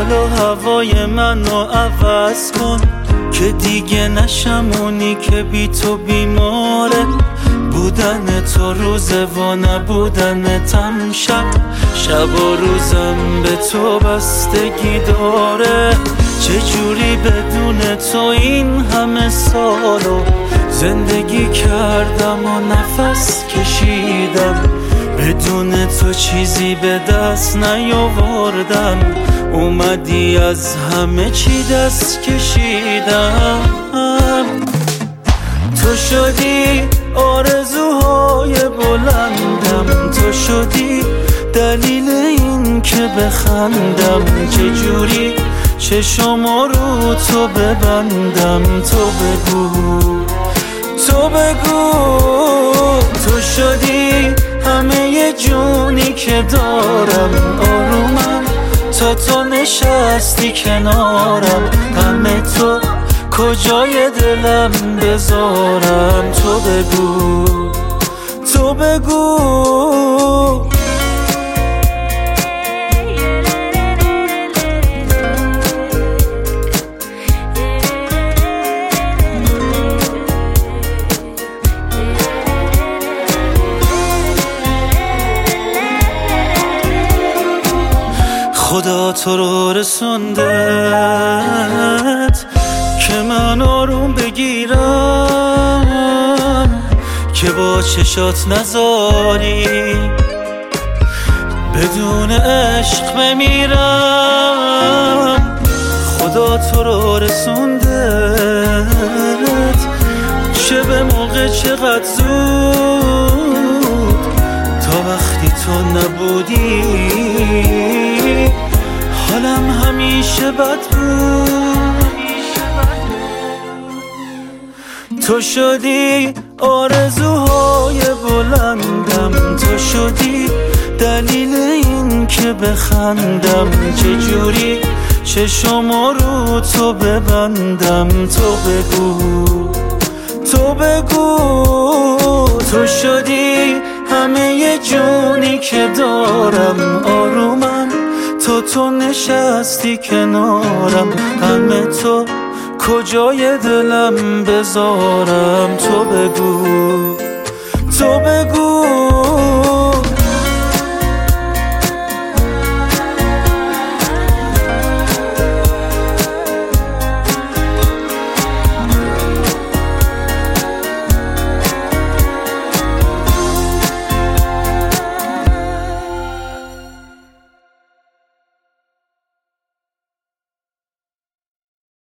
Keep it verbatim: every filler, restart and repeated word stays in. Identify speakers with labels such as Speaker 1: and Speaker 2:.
Speaker 1: حال و هوای منو عوض کن که دیگه نشم اونی که بی تو بیماره. بودن تو روزه و نبودن تم شب، شب و روزم به تو بستگی داره. چجوری بدون تو این همه سالو زندگی کردم و نفس کشیدم، بدون تو چیزی به دست نیاوردم. اومدی از همه چی دست کشیدم. تو شدی آرزوهای بلندم، تو شدی دلیل این که بخندم. چجوری چشمو رو تو ببندم؟ تو بگو، تو بگو. تو شدی همه جونی که دارم، آرومم تا تو نشستی کنارم. همه تو کجای دلم بذارم؟ تو بگو، تو بگو. خدا تو رو رسوندت که من آروم بگیرم، که با چشات نذاری بدون عشق بمیرم. خدا تو رو رسوندت چه به موقع چقدر زود، تا وقتی تو نبودی حالم همیشه بد بود. تو شدی آرزوهای بلندم، تو شدی دلیل این که بخندم. چجوری چشمو رو تو ببندم؟ تو بگو، تو بگو. تو شدی همه جونی که دارم، آرومم تا تو نشستی کنارم. همه تو کجای دلم بذارم؟ تو بگو، تو بگو.